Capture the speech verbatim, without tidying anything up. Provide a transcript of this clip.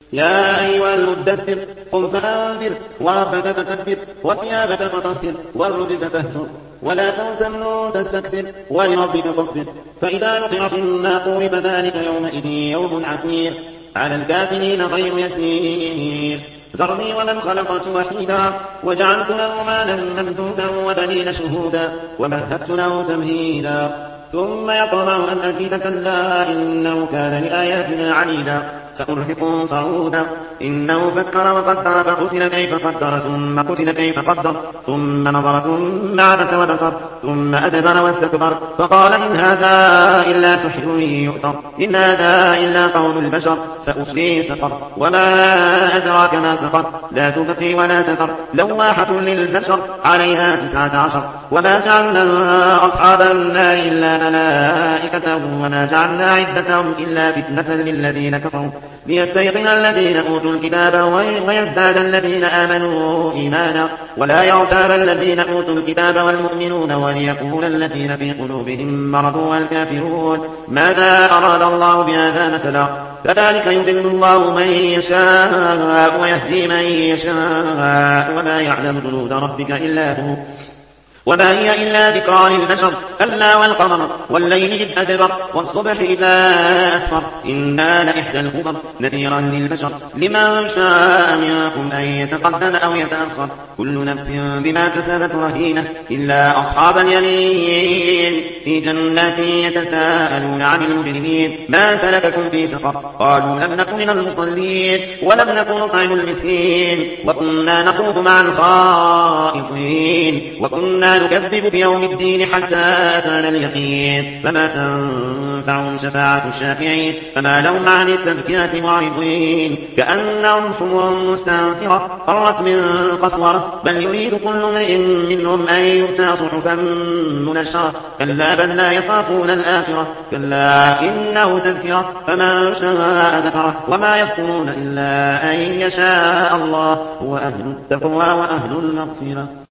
يا أيها المدثر قم فأنذر وربك فكبر وثيابك فطهر والرجز فاهجر ولا تمنن تستكثر ولربك فاصبر فإذا نقر في الناقور فذلك يومئذ يوم عسير على الكافرين غير يسير ذرني ومن خلقت وحيدا وجعلت له مالا ممدودا وبنين شهودا ومهدت له تمهيدا ثم يطمع أن أزيد كلا إنه كان لآياتنا عنيدا سأرهقه صعودا إنه فكر وقدر فقتل كيف قدر ثم قتل كيف قدر ثم نظر ثم عبس وبصر ثم أدبر واستكبر فقال إن هذا إلا سحر يؤثر إن هذا إلا قول البشر سأصليه سقر وما أدراك ما سقر لا تبقي ولا تذر لواحة للبشر عليها تسعة عشر وما جعلنا أصحاب النار إلا ملائكة وما جعلنا عدتهم إلا فتنة للذين كفروا ليستيقن الذين أوتوا الكتاب ويزداد الذين آمنوا إيمانا ولا يرتاب الذين أوتوا الكتاب والمؤمنون وليقول الذين في قلوبهم مرض والكافرون ماذا أراد الله بهذا مثلا كذلك يضل الله من يشاء ويهدي من يشاء وما يعلم جنود ربك إلا هو وما هي إلا ذكرى للبشر كلا والقمر والليل إذ أدبر والصبح إذا أسفر إنا لإحدى الكبر نذيرا للبشر لمن شاء منكم أن يتقدم أو يتأخر كل نفس بما كسبت رهينة إلا أصحاب اليمين في جنات يتساءلون عن المجرمين ما سلككم في سقر قالوا لم نكن من المصلين ولم نكن نطعم المسكين وكنا نخوض مع الخائضين وكنا نكذب بيوم الدين حتى أتانا اليقين فما تنفعهم شفاعة الشافعين فما لهم عن التذكرة معرضين كأنهم حمر مستنفرة فرت من قسورة بل يريد كل امرئ منهم أن يؤتى صحفا منشرة كلا بل لا يخافون الآخرة كلا إنه تذكرة فمن شاء ذكره وما يذكرون إلا أن يشاء الله هو أهل التقوى وأهل المغفرة.